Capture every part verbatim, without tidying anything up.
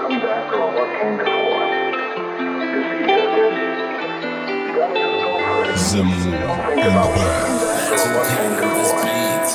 comes after or what came before. You see, uh, you gotta just go for it. The moon Don't think and about the what comes after or what came before.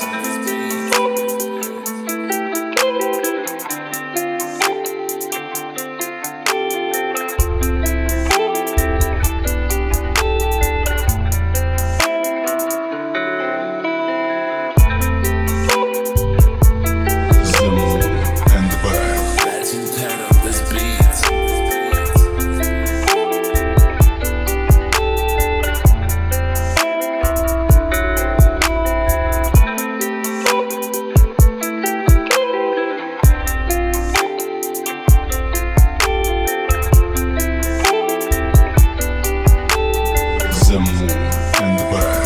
The moon and the bird.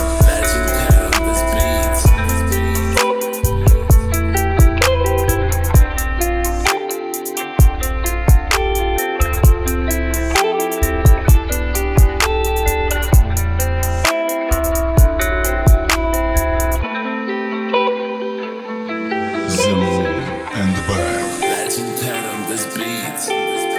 The moon and the bird. Legend cat on this beat.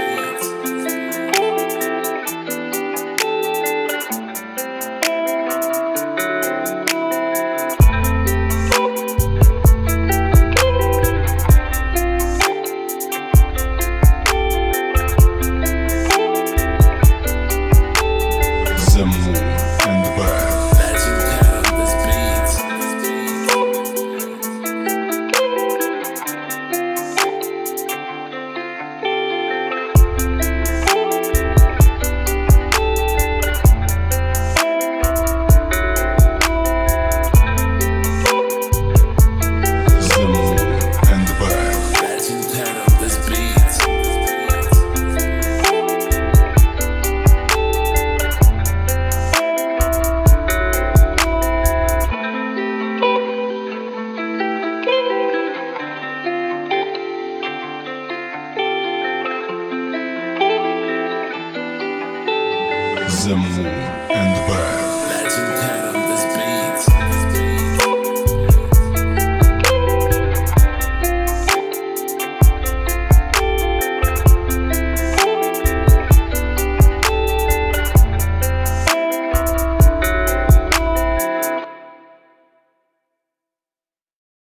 The moon and the bird. Legend cat on this beat. The moon and the bird. Legend cat on this beat. The moon and the bird.